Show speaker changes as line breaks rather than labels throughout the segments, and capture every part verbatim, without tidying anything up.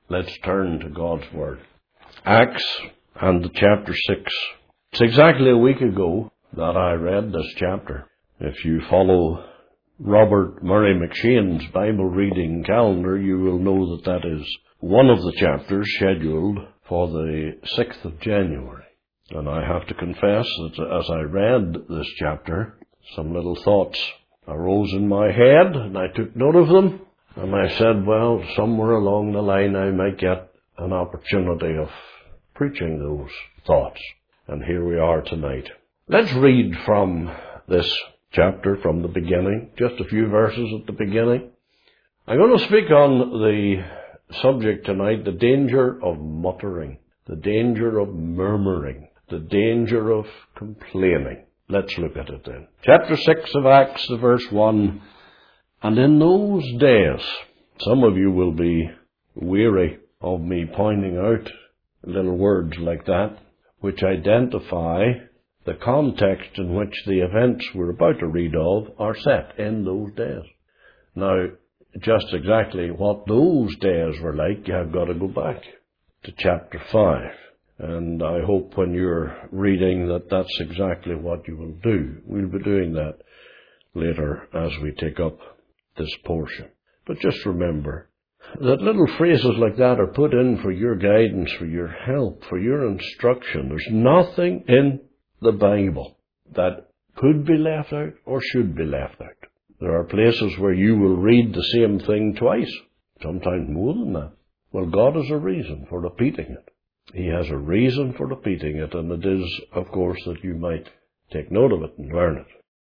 Let's turn to God's Word. Acts and chapter six. It's exactly a week ago that I read this chapter. If you follow Robert Murray McShane's Bible reading calendar, you will know that that is one of the chapters scheduled for the sixth of January. And I have to confess that as I read this chapter, some little thoughts arose in my head, and I took note of them, and I said, well, somewhere along the line I might get an opportunity of preaching those thoughts. And here we are tonight. Let's read from this chapter from the beginning, just a few verses at the beginning. I'm going to speak on the subject tonight, the danger of muttering, the danger of murmuring, the danger of complaining. Let's look at it then. Chapter six of Acts, the verse one. And in those days, some of you will be weary of me pointing out little words like that, which identify the context in which the events we're about to read of are set in those days. Now, just exactly what those days were like, you've got to go back to chapter five. And I hope when you're reading that that's exactly what you will do. We'll be doing that later as we take up this portion. But just remember that little phrases like that are put in for your guidance, for your help, for your instruction. There's nothing in the Bible that could be left out or should be left out. There are places where you will read the same thing twice, sometimes more than that. Well, God has a reason for repeating it. He has a reason for repeating it, and it is, of course, that you might take note of it and learn it.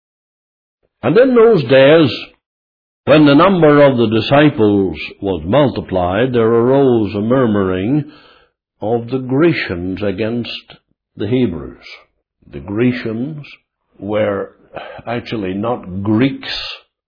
And in those days, when the number of the disciples was multiplied, there arose a murmuring of the Grecians against the Hebrews. The Grecians were actually not Greeks,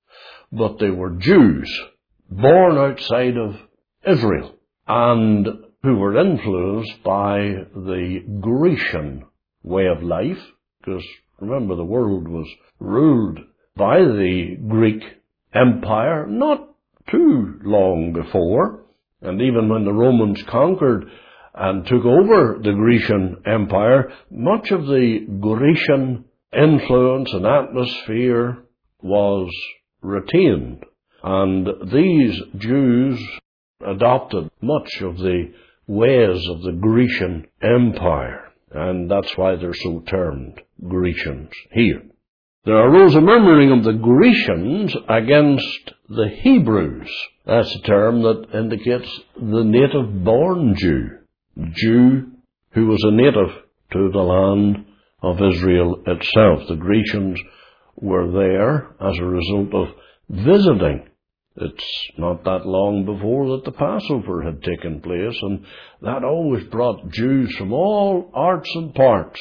but they were Jews, born outside of Israel, and who were influenced by the Grecian way of life, because remember the world was ruled by the Greek Empire not too long before, and even when the Romans conquered and took over the Grecian Empire, much of the Grecian influence and atmosphere was retained, and these Jews adopted much of the ways of the Grecian Empire, and that's why they're so termed Grecians here. There arose a murmuring of the Grecians against the Hebrews. That's a term that indicates the native-born Jew, Jew who was a native to the land of Israel itself. The Grecians were there as a result of visiting. It's not that long before that the Passover had taken place, and that always brought Jews from all arts and parts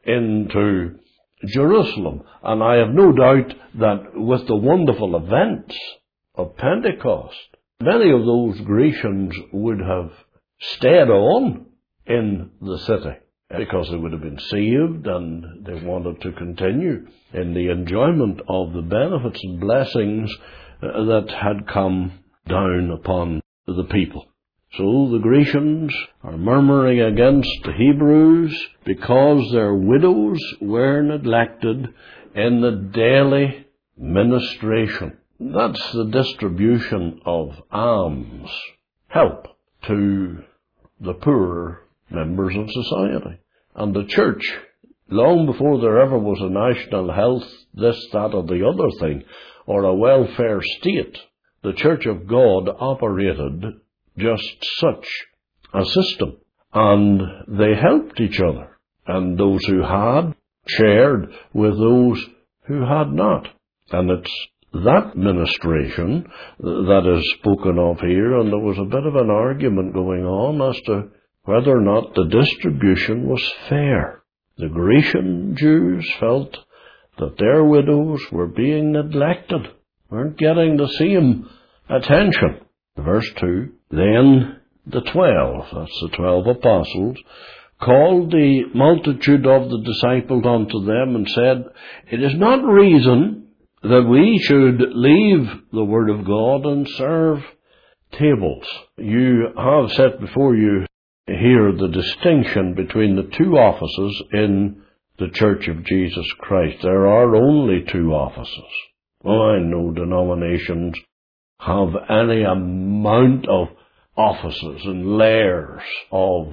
into Jerusalem. And I have no doubt that with the wonderful events of Pentecost, many of those Grecians would have stayed on in the city because they would have been saved and they wanted to continue in the enjoyment of the benefits and blessings that had come down upon the people. So the Grecians are murmuring against the Hebrews because their widows were neglected in the daily ministration. That's the distribution of alms, help to the poorer members of society. And the church, long before there ever was a national health, this, that, or the other thing, or a welfare state, the Church of God operated just such a system. And they helped each other. And those who had shared with those who had not. And it's that ministration that is spoken of here, and there was a bit of an argument going on as to whether or not the distribution was fair. The Grecian Jews felt that their widows were being neglected, weren't getting the same attention. Verse two, then the twelve, that's the twelve apostles, called the multitude of the disciples unto them and said, it is not reason that we should leave the word of God and serve tables. You have set before you here the distinction between the two offices in the Church of Jesus Christ. There are only two offices. Well, I know denominations have any amount of offices and layers of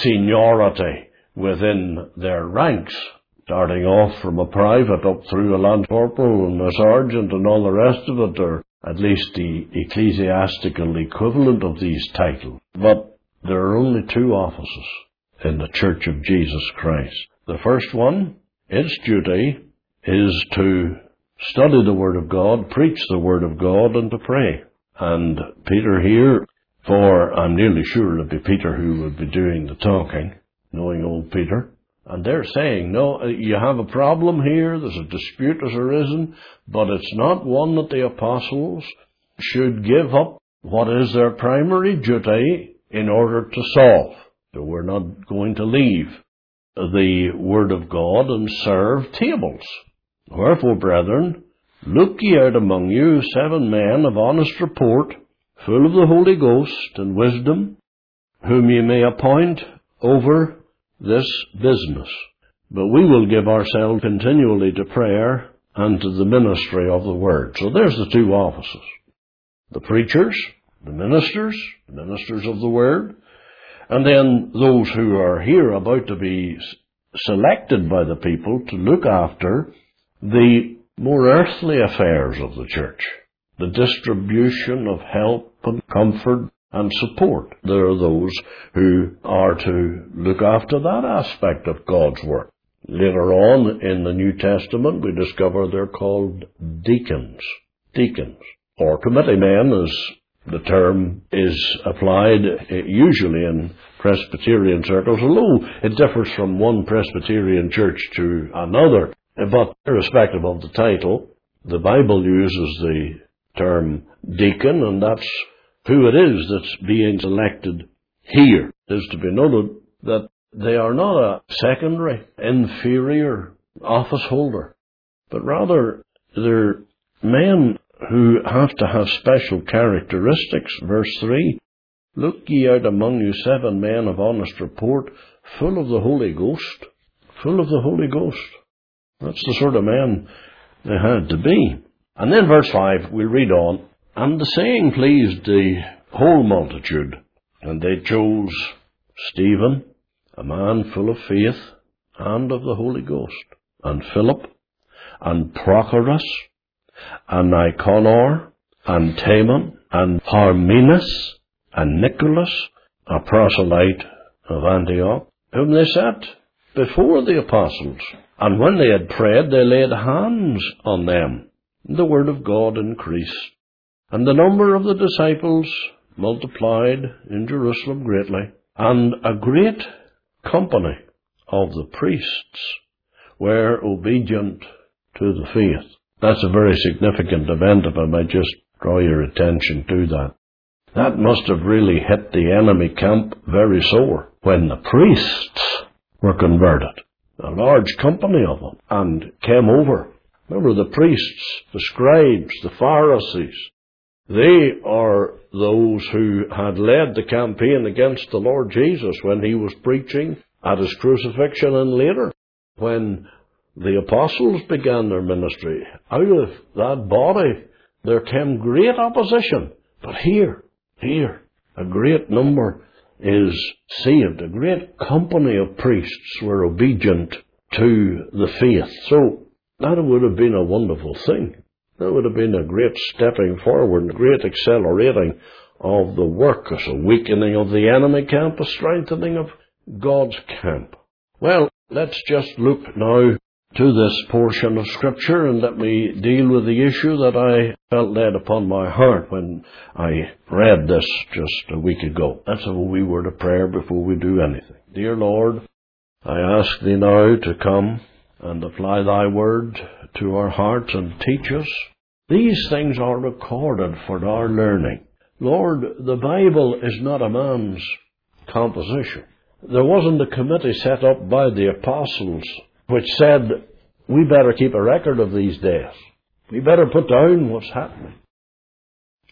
seniority within their ranks, starting off from a private up through a lance corporal and a sergeant and all the rest of it, or at least the ecclesiastical equivalent of these titles. But there are only two offices in the Church of Jesus Christ. The first one, its duty is to study the Word of God, preach the Word of God, and to pray. And Peter here, for I'm nearly sure it'll be Peter who will be doing the talking, knowing old Peter, and they're saying, no, you have a problem here, there's a dispute has arisen, but it's not one that the apostles should give up what is their primary duty in order to solve. So we're not going to leave the Word of God and serve tables. Wherefore, brethren, look ye out among you seven men of honest report, full of the Holy Ghost and wisdom, whom ye may appoint over this business. But we will give ourselves continually to prayer and to the ministry of the Word. So there's the two offices. The preachers, the ministers, the ministers of the Word, and then those who are here about to be selected by the people to look after the more earthly affairs of the church, the distribution of help and comfort and support. There are those who are to look after that aspect of God's work. Later on in the New Testament, we discover they're called deacons. Deacons, or committee men, as the term is applied usually in Presbyterian circles, although it differs from one Presbyterian church to another. But irrespective of the title, the Bible uses the term deacon, and that's who it is that's being selected here. It is to be noted that they are not a secondary, inferior office holder, but rather they're men who have to have special characteristics. Verse three, look ye out among you seven men of honest report, full of the Holy Ghost. Full of the Holy Ghost. That's the sort of men they had to be. And then verse five, we read on, and the saying pleased the whole multitude, and they chose Stephen, a man full of faith and of the Holy Ghost, and Philip, and Prochorus, and Nicanor, and Timon, and Parmenas, and Nicholas, a proselyte of Antioch, whom they set before the apostles. And when they had prayed, they laid hands on them. The word of God increased, and the number of the disciples multiplied in Jerusalem greatly, and a great company of the priests were obedient to the faith. That's a very significant event, if I might just draw your attention to that. That must have really hit the enemy camp very sore when the priests were converted. A large company of them, and came over. Remember, the priests, the scribes, the Pharisees, they are those who had led the campaign against the Lord Jesus when he was preaching at his crucifixion, and later when the apostles began their ministry. Out of that body there came great opposition. But here, here, a great number is saved. A great company of priests were obedient to the faith. So that would have been a wonderful thing. That would have been a great stepping forward, a great accelerating of the work, a weakening of the enemy camp, a strengthening of God's camp. Well, let's just look now to this portion of Scripture, and let me deal with the issue that I felt laid upon my heart when I read this just a week ago. That's a wee word of prayer before we do anything. Dear Lord, I ask Thee now to come and apply Thy word to our hearts and teach us. These things are recorded for our learning. Lord, the Bible is not a man's composition. There wasn't a committee set up by the apostles which said, we better keep a record of these days. We better put down what's happening.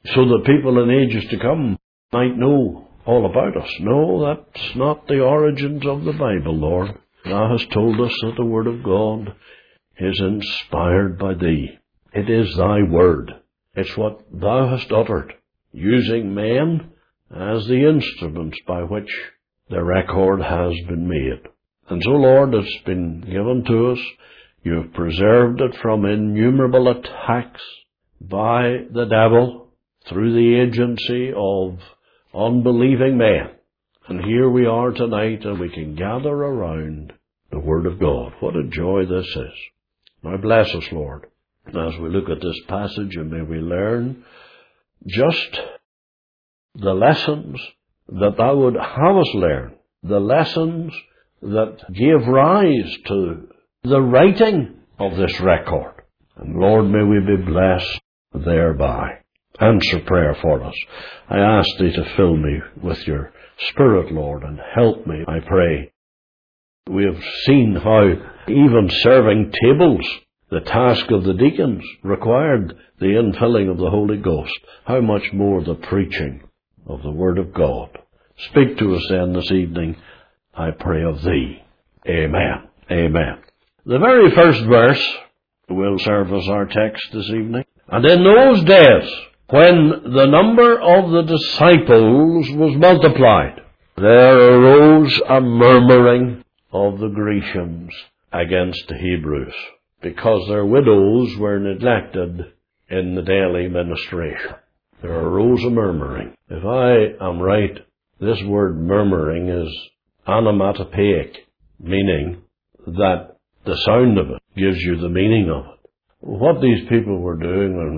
so that people in ages to come might know all about us. No, that's not the origins of the Bible, Lord. Thou hast told us that the Word of God is inspired by Thee. It is Thy Word. It's what Thou hast uttered, using men as the instruments by which the record has been made. And so, Lord, it's been given to us. You have preserved it from innumerable attacks by the devil through the agency of unbelieving men. And here we are tonight, and we can gather around the Word of God. What a joy this is. Now bless us, Lord, as we look at this passage, and may we learn just the lessons that Thou would have us learn, the lessons that gave rise to the writing of this record. And Lord, may we be blessed thereby. Answer prayer for us. I ask Thee to fill me with Your Spirit, Lord, and help me, I pray. We have seen how even serving tables, the task of the deacons, required the infilling of the Holy Ghost. How much more the preaching of the Word of God. Speak to us then this evening, I pray of Thee. Amen. Amen. The very first verse will serve as our text this evening. And in those days, when the number of the disciples was multiplied, there arose a murmuring of the Grecians against the Hebrews, because their widows were neglected in the daily ministration. There arose a murmuring. If I am right, this word murmuring is onomatopoeic, meaning that the sound of it gives you the meaning of it. What these people were doing was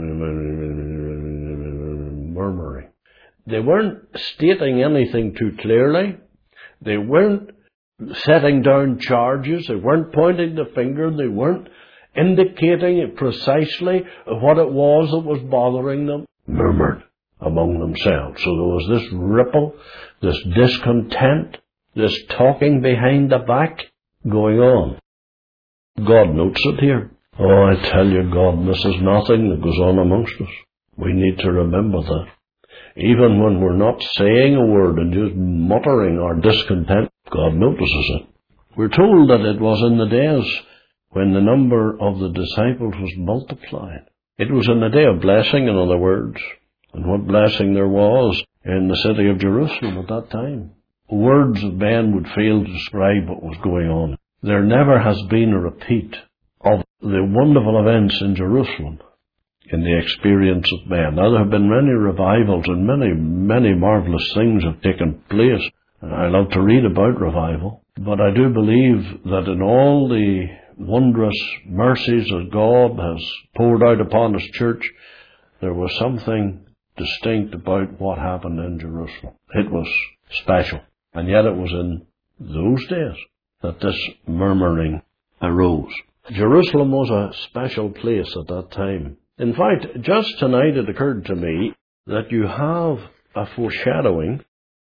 murmuring. They weren't stating anything too clearly. They weren't setting down charges. They weren't pointing the finger. They weren't indicating precisely what it was that was bothering them. Murmured among themselves. So there was this ripple, this discontent, this talking behind the back going on. God notes it here. Oh, I tell you, God misses nothing that goes on amongst us. We need to remember that. Even when we're not saying a word and just muttering our discontent, God notices it. We're told that it was in the days when the number of the disciples was multiplied. It was in the day of blessing, in other words. And what blessing there was in the city of Jerusalem at that time. Words of men would fail to describe what was going on. There never has been a repeat of the wonderful events in Jerusalem in the experience of men. Now, there have been many revivals and many, many marvelous things have taken place. And I love to read about revival. But I do believe that in all the wondrous mercies that God has poured out upon His church, there was something distinct about what happened in Jerusalem. It was special. And yet it was in those days that this murmuring arose. Jerusalem was a special place at that time. In fact, just tonight it occurred to me that you have a foreshadowing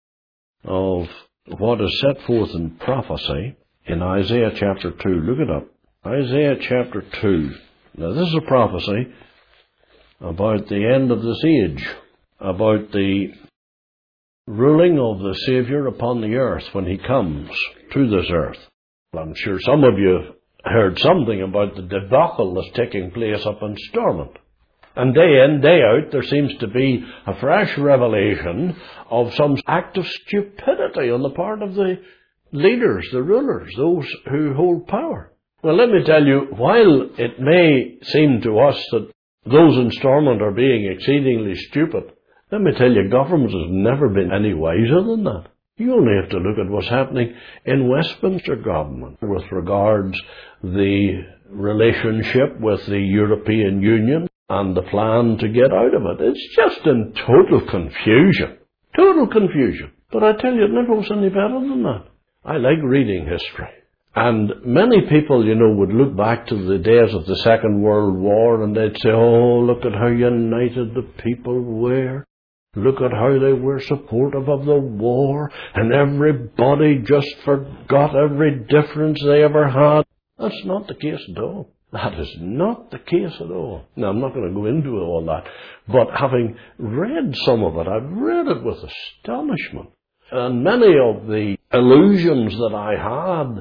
of what is set forth in prophecy in Isaiah chapter two. Look it up. Isaiah chapter two. Now this is a prophecy about the end of this age, about the ruling of the Saviour upon the earth when He comes to this earth. I'm sure some of you heard something about the debacle that's taking place up in Stormont. And day in, day out, there seems to be a fresh revelation of some act of stupidity on the part of the leaders, the rulers, those who hold power. Well, let me tell you, while it may seem to us that those in Stormont are being exceedingly stupid, let me tell you, government has never been any wiser than that. You only have to look at what's happening in Westminster government with regards the relationship with the European Union and the plan to get out of it. It's just in total confusion. Total confusion. But I tell you, it never was any better than that. I like reading history. And many people, you know, would look back to the days of the Second World War and they'd say, oh, look at how united the people were. Look at how they were supportive of the war, and everybody just forgot every difference they ever had. That's not the case at all. That is not the case at all. Now, I'm not going to go into all that, but having read some of it, I've read it with astonishment. And many of the illusions that I had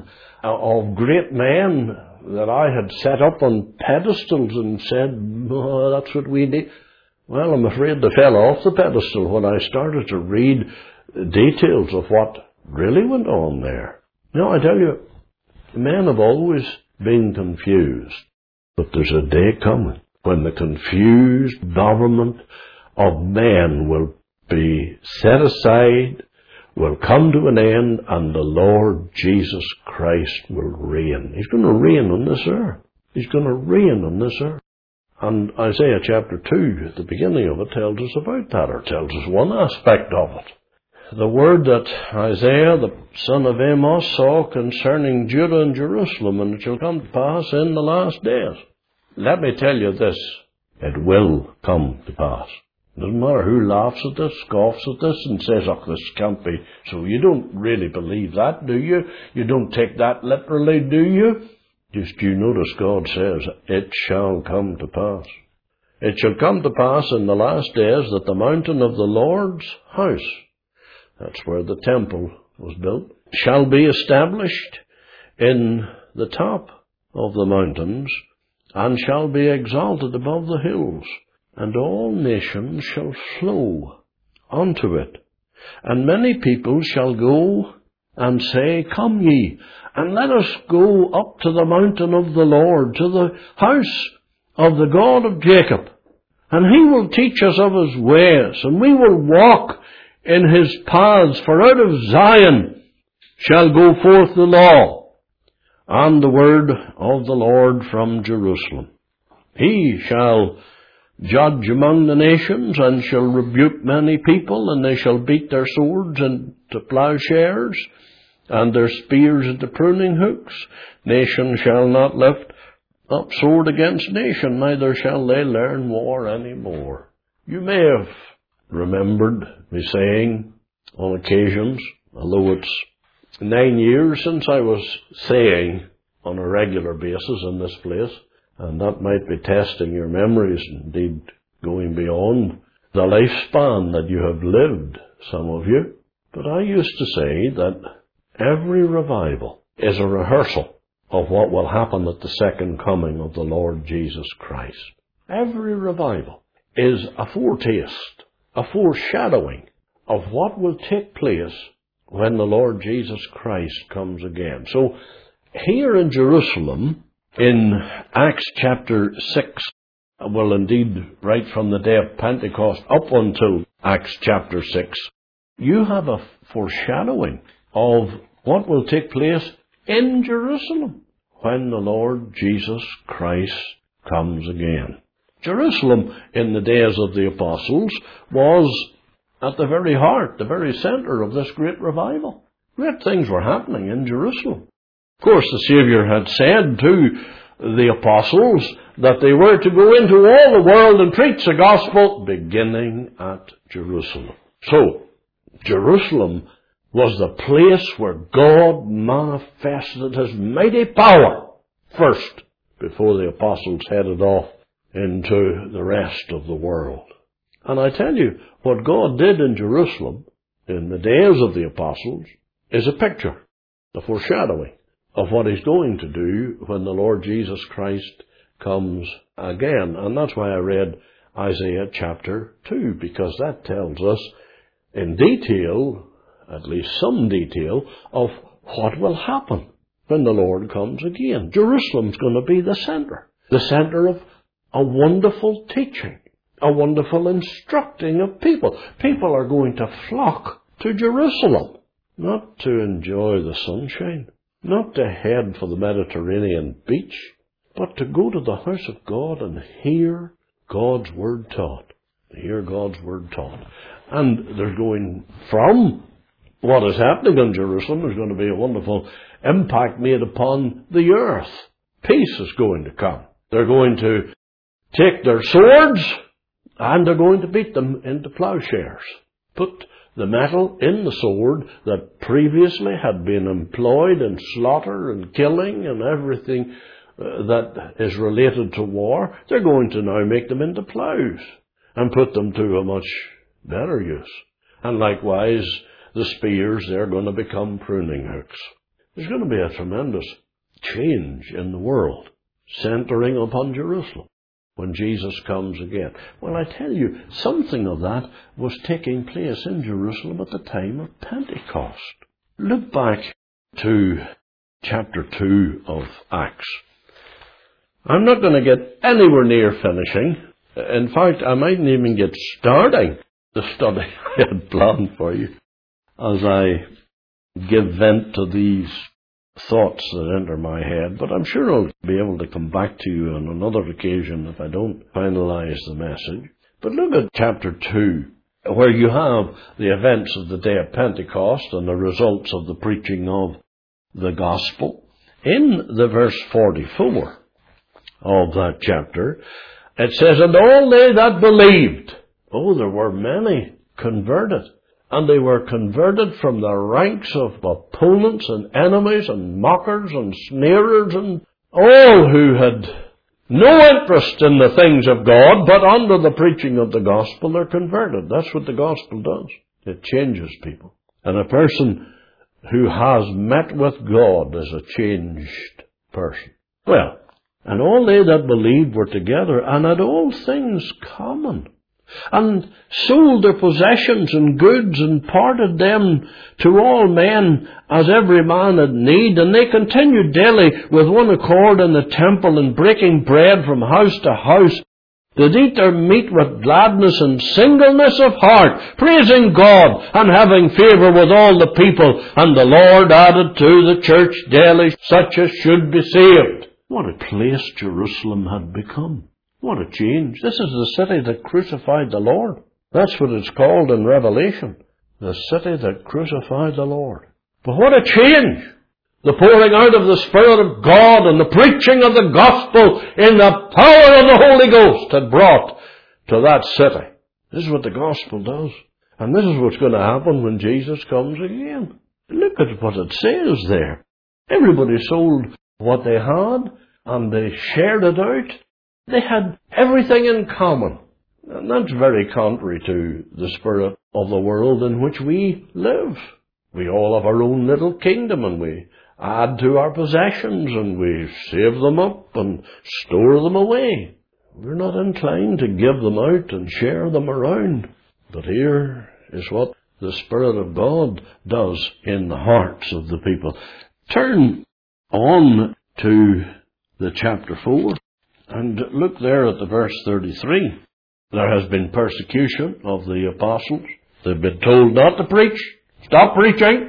of great men that I had set up on pedestals and said, oh, that's what we need. Well, I'm afraid they fell off the pedestal when I started to read details of what really went on there. Now, I tell you, men have always been confused. But there's a day coming when the confused government of men will be set aside, will come to an end, and the Lord Jesus Christ will reign. He's going to reign on this earth. He's going to reign on this earth. And Isaiah chapter two, at the beginning of it, tells us about that, or tells us one aspect of it. The word that Isaiah, the son of Amos, saw concerning Judah and Jerusalem, and it shall come to pass in the last days. Let me tell you this, it will come to pass. It doesn't matter who laughs at this, scoffs at this, and says, oh, this can't be. So you don't really believe that, do you? You don't take that literally, do you? Just you notice God says, it shall come to pass. It shall come to pass in the last days that the mountain of the Lord's house, that's where the temple was built, shall be established in the top of the mountains, and shall be exalted above the hills, and all nations shall flow unto it. And many people shall go and say, come ye, and let us go up to the mountain of the Lord, to the house of the God of Jacob, and he will teach us of his ways, and we will walk in his paths, for out of Zion shall go forth the law, and the word of the Lord from Jerusalem. He shall judge among the nations, and shall rebuke many people, and they shall beat their swords into plowshares, and their spears into pruning hooks. Nation shall not lift up sword against nation, neither shall they learn war any more. You may have remembered me saying on occasions, although it's nine years since I was saying on a regular basis in this place, and that might be testing your memories, indeed going beyond the lifespan that you have lived, some of you. But I used to say that every revival is a rehearsal of what will happen at the second coming of the Lord Jesus Christ. Every revival is a foretaste, a foreshadowing of what will take place when the Lord Jesus Christ comes again. So, here in Jerusalem, in Acts chapter six, well indeed right from the day of Pentecost up until Acts chapter six, you have a foreshadowing of what will take place in Jerusalem when the Lord Jesus Christ comes again. Jerusalem in the days of the apostles was at the very heart, the very center of this great revival. Great things were happening in Jerusalem. Of course, the Savior had said to the apostles that they were to go into all the world and preach the gospel, beginning at Jerusalem. So, Jerusalem was the place where God manifested his mighty power first, before the apostles headed off into the rest of the world. And I tell you, what God did in Jerusalem in the days of the apostles is a picture, a foreshadowing of what he's going to do when the Lord Jesus Christ comes again. And that's why I read Isaiah chapter two, because that tells us in detail, at least some detail, of what will happen when the Lord comes again. Jerusalem's going to be the center, the center of a wonderful teaching, a wonderful instructing of people. People are going to flock to Jerusalem, not to enjoy the sunshine, not to head for the Mediterranean beach, but to go to the house of God and hear God's word taught. Hear God's word taught. And there's going from what is happening in Jerusalem, there's going to be a wonderful impact made upon the earth. Peace is going to come. They're going to take their swords and they're going to beat them into plowshares. Put the metal in the sword that previously had been employed in slaughter and killing and everything that is related to war, they're going to now make them into ploughs and put them to a much better use. And likewise, the spears, they're going to become pruning hooks. There's going to be a tremendous change in the world, centering upon Jerusalem, when Jesus comes again. Well, I tell you, something of that was taking place in Jerusalem at the time of Pentecost. Look back to chapter two of Acts. I'm not going to get anywhere near finishing. In fact, I mightn't even get starting the study I had planned for you as I give vent to these thoughts that enter my head. But I'm sure I'll be able to come back to you on another occasion if I don't finalize the message. But look at chapter two, where you have the events of the day of Pentecost and the results of the preaching of the gospel. In the verse forty-four of that chapter, it says, "And all they that believed," oh, there were many converted, and they were converted from the ranks of opponents and enemies and mockers and sneerers and all who had no interest in the things of God, but under the preaching of the gospel they're converted. That's what the gospel does. It changes people. And a person who has met with God is a changed person. Well, and all they that believed were together, and had all things common, and sold their possessions and goods, and parted them to all men, as every man had need. And they continued daily with one accord in the temple, and breaking bread from house to house, did eat their meat with gladness and singleness of heart, praising God, and having favour with all the people. And the Lord added to the church daily such as should be saved. What a place Jerusalem had become. What a change. This is the city that crucified the Lord. That's what it's called in Revelation. The city that crucified the Lord. But what a change. The pouring out of the Spirit of God and the preaching of the gospel in the power of the Holy Ghost had brought to that city. This is what the gospel does. And this is what's going to happen when Jesus comes again. Look at what it says there. Everybody sold what they had and they shared it out. They had everything in common. And that's very contrary to the spirit of the world in which we live. We all have our own little kingdom, and we add to our possessions, and we save them up and store them away. We're not inclined to give them out and share them around. But here is what the Spirit of God does in the hearts of the people. Turn on to the chapter four. And look there at the verse thirty-three. There has been persecution of the apostles. They've been told not to preach. Stop preaching,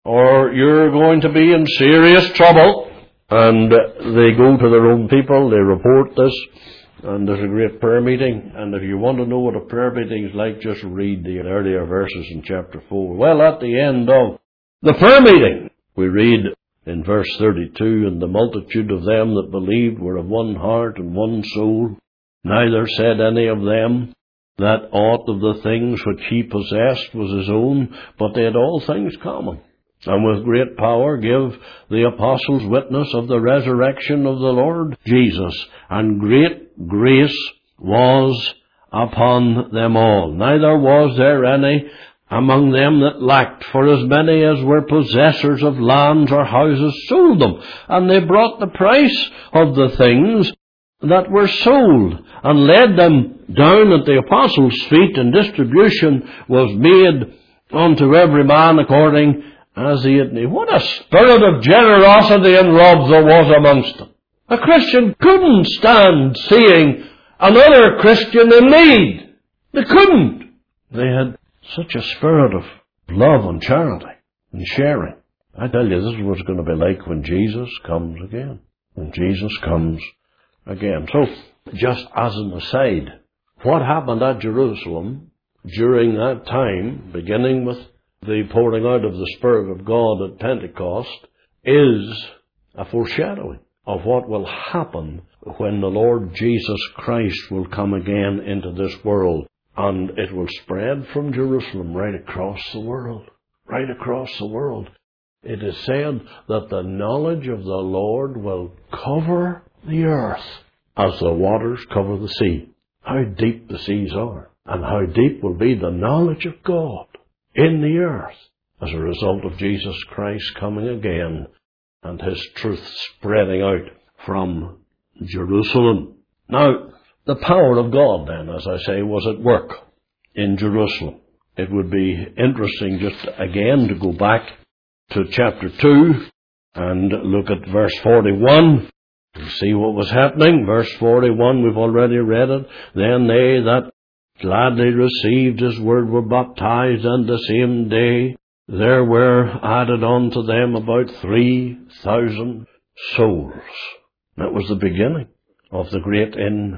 or you're going to be in serious trouble. And they go to their own people, they report this, and there's a great prayer meeting. And if you want to know what a prayer meeting is like, just read the earlier verses in chapter four. Well, at the end of the prayer meeting, we read in verse thirty-two, "And the multitude of them that believed were of one heart and one soul. Neither said any of them that aught of the things which he possessed was his own, but they had all things common. And with great power give the apostles witness of the resurrection of the Lord Jesus. And great grace was upon them all. Neither was there any among them that lacked, for as many as were possessors of lands or houses sold them, and they brought the price of the things that were sold, and laid them down at the apostles' feet, and distribution was made unto every man according as he had need." What a spirit of generosity and love there was amongst them. A Christian couldn't stand seeing another Christian in need. They couldn't. They had such a spirit of love and charity and sharing. I tell you, this is what it's going to be like when Jesus comes again. When Jesus comes again. So, just as an aside, what happened at Jerusalem during that time, beginning with the pouring out of the Spirit of God at Pentecost, is a foreshadowing of what will happen when the Lord Jesus Christ will come again into this world. And it will spread from Jerusalem right across the world. Right across the world. It is said that the knowledge of the Lord will cover the earth as the waters cover the sea. How deep the seas are, and how deep will be the knowledge of God in the earth as a result of Jesus Christ coming again and His truth spreading out from Jerusalem. Now, the power of God then, as I say, was at work in Jerusalem. It would be interesting just again to go back to chapter two and look at verse forty-one and see what was happening. Verse forty-one, we've already read it. Then they that gladly received His word were baptized, and the same day there were added unto them about three thousand souls. That was the beginning of the great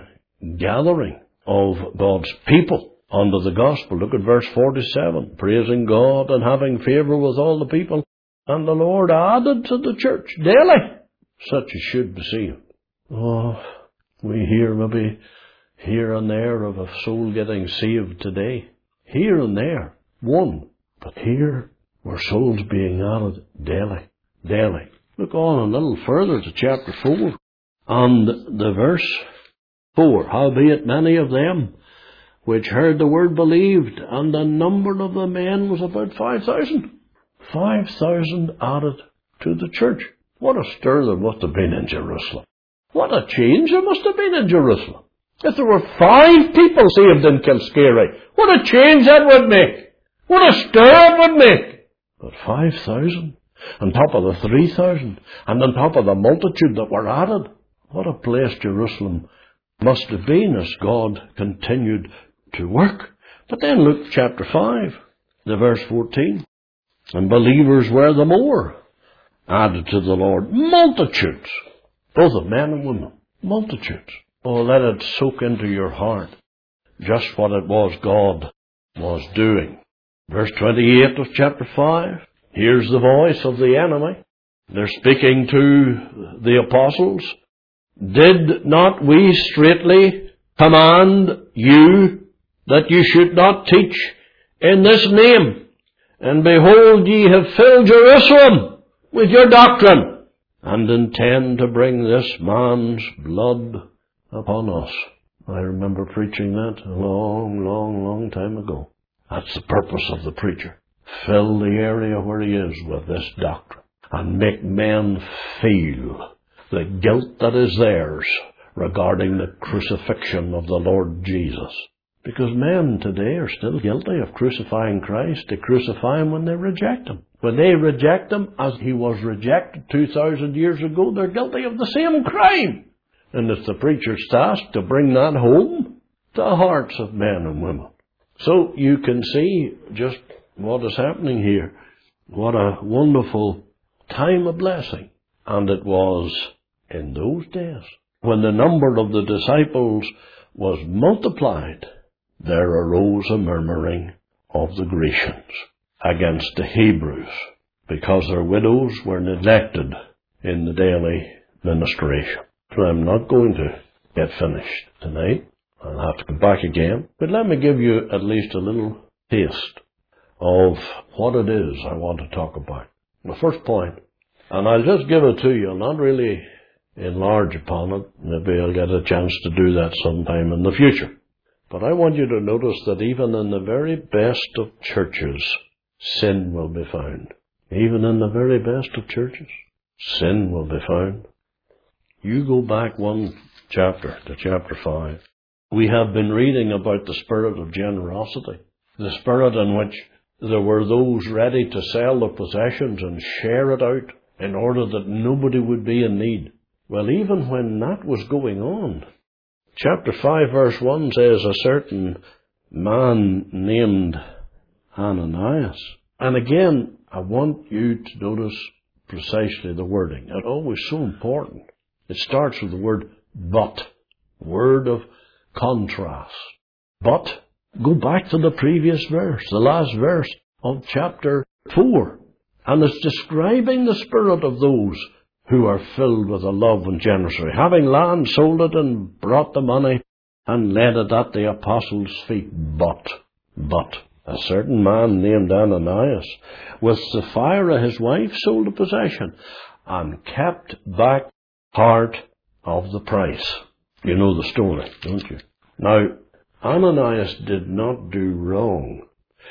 ingathering of God's people under the gospel. Look at verse forty-seven. Praising God and having favour with all the people, and the Lord added to the church daily such as should be saved. Oh, we hear maybe here and there of a soul getting saved today. Here and there, one. But here were souls being added daily, daily. Look on a little further to chapter four and the verse four. Howbeit many of them which heard the word believed, and the number of the men was about five thousand. Five thousand added to the church. What a stir there must have been in Jerusalem. What a change there must have been in Jerusalem. If there were five people saved in Kilscary, what a change that would make. What a stir it would make. But five thousand, on top of the three thousand, and on top of the multitude that were added. What a place Jerusalem must have been as God continued to work. But then Luke chapter five, the verse fourteen. And believers were the more added to the Lord. Multitudes, both of men and women. Multitudes. Oh, let it soak into your heart just what it was God was doing. Verse twenty-eight of chapter five. Here's the voice of the enemy. They're speaking to the apostles. Did not we straitly command you that you should not teach in this name? And behold, ye have filled Jerusalem with your doctrine, and intend to bring this man's blood upon us. I remember preaching that a long, long, long time ago. That's the purpose of the preacher. Fill the area where he is with this doctrine, and make men feel the guilt that is theirs regarding the crucifixion of the Lord Jesus. Because men today are still guilty of crucifying Christ. They crucify Him when they reject Him. When they reject Him as He was rejected two thousand years ago, they're guilty of the same crime. And it's the preacher's task to bring that home to the hearts of men and women. So you can see just what is happening here. What a wonderful time of blessing. And it was in those days when the number of the disciples was multiplied, there arose a murmuring of the Grecians against the Hebrews, because their widows were neglected in the daily ministration. So I'm not going to get finished tonight. I'll have to come back again. But let me give you at least a little taste of what it is I want to talk about. The first point, and I'll just give it to you, I'll not really enlarge upon it. Maybe I'll get a chance to do that sometime in the future. But I want you to notice that even in the very best of churches, sin will be found. Even in the very best of churches, sin will be found. You go back one chapter to chapter five. We have been reading about the spirit of generosity, the spirit in which there were those ready to sell their possessions and share it out in order that nobody would be in need. Well, even when that was going on, chapter five verse one says a certain man named Ananias. And again, I want you to notice precisely the wording. It's always so important. It starts with the word but, word of contrast. But, go back to the previous verse, the last verse of chapter four. And it's describing the spirit of those who are filled with a love and generosity. Having land, sold it and brought the money and laid it at the apostles' feet. But, but, a certain man named Ananias, with Sapphira his wife, sold a possession and kept back part of the price. You know the story, don't you? Now, Ananias did not do wrong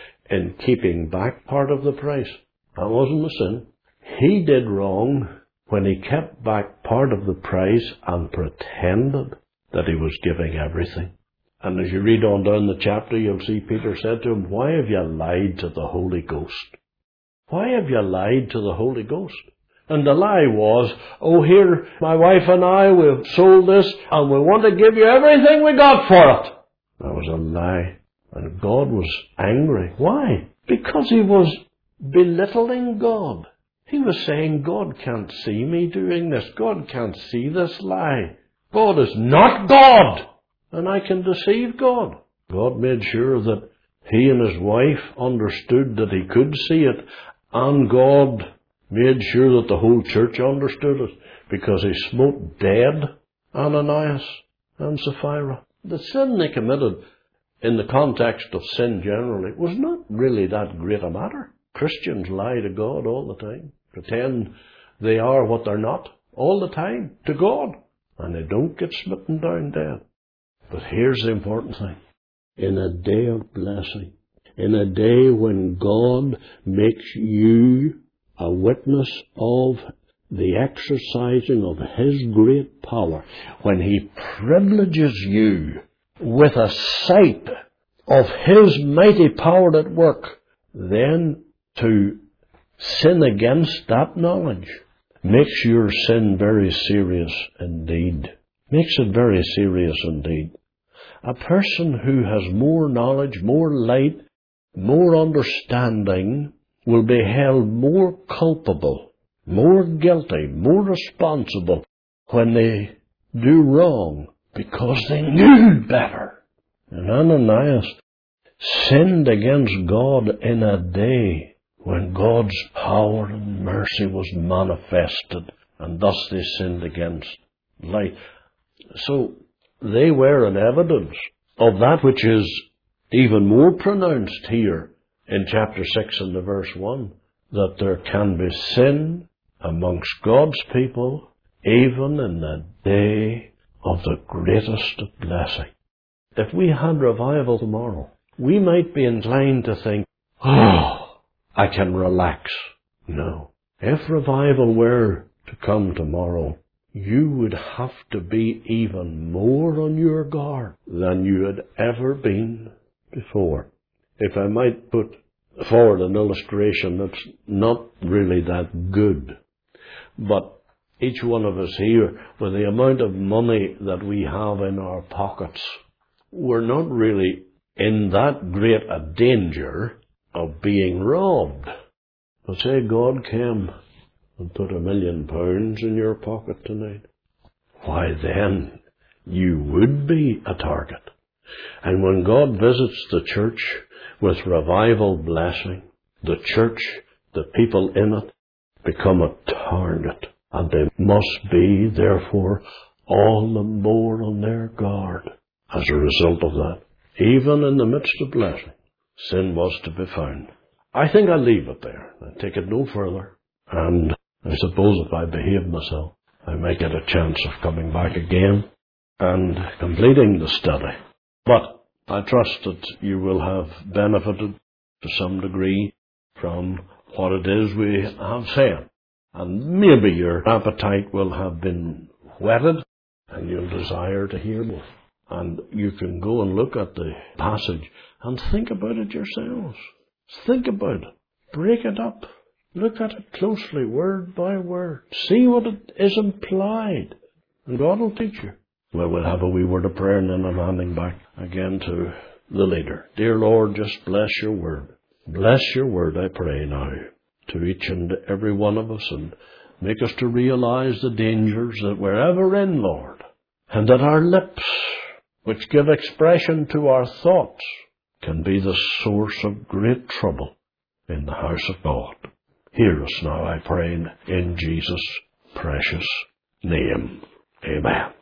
in keeping back part of the price. That wasn't a sin. He did wrong when he kept back part of the price and pretended that he was giving everything. And as you read on down the chapter, you'll see Peter said to him, "Why have you lied to the Holy Ghost? Why have you lied to the Holy Ghost?" And the lie was, "Oh, here, my wife and I, we've sold this, and we want to give you everything we got for it." That was a lie. And God was angry. Why? Because he was belittling God. He was saying, "God can't see me doing this. God can't see this lie. God is not God, and I can deceive God." God made sure that he and his wife understood that he could see it, and God made sure that the whole church understood it, because he smote dead Ananias and Sapphira. The sin they committed in the context of sin generally was not really that great a matter. Christians lie to God all the time, pretend they are what they're not all the time to God, and they don't get smitten down dead. But here's the important thing. In a day of blessing, in a day when God makes you a witness of the exercising of his great power, when he privileges you with a sight of his mighty power at work, then to sin against that knowledge makes your sin very serious indeed. Makes it very serious indeed. A person who has more knowledge, more light, more understanding will be held more culpable, more guilty, more responsible when they do wrong, because they knew better. And Ananias sinned against God in a day when God's power and mercy was manifested, and thus they sinned against light. So they were an evidence of that which is even more pronounced here in chapter six and the verse one, that there can be sin amongst God's people even in the day of the greatest of blessing. If we had revival tomorrow, we might be inclined to think, "Oh, I can relax." No. If revival were to come tomorrow, you would have to be even more on your guard than you had ever been before. If I might put forward an illustration that's not really that good, but each one of us here, with the amount of money that we have in our pockets, we're not really in that great a danger of being robbed. But say God came and put a million pounds in your pocket tonight, why then you would be a target. And when God visits the church with revival blessing, the church, the people in it, become a target. And they must be, therefore, all the more on their guard as a result of that. Even in the midst of blessing, sin was to be found. I think I'll leave it there and take it no further. And I suppose if I behave myself, I may get a chance of coming back again and completing the study. But I trust that you will have benefited to some degree from what it is we have said. And maybe your appetite will have been whetted and you'll desire to hear more. And you can go and look at the passage and think about it yourselves. Think about it. Break it up. Look at it closely, word by word. See what it is implied. And God will teach you. Well, we'll have a wee word of prayer and then I'm handing back again to the leader. Dear Lord, just bless your word. Bless your word, I pray now, to each and every one of us, and make us to realize the dangers that we're ever in, Lord, and that our lips, which give expression to our thoughts, can be the source of great trouble in the house of God. Hear us now, I pray, in Jesus' precious name. Amen.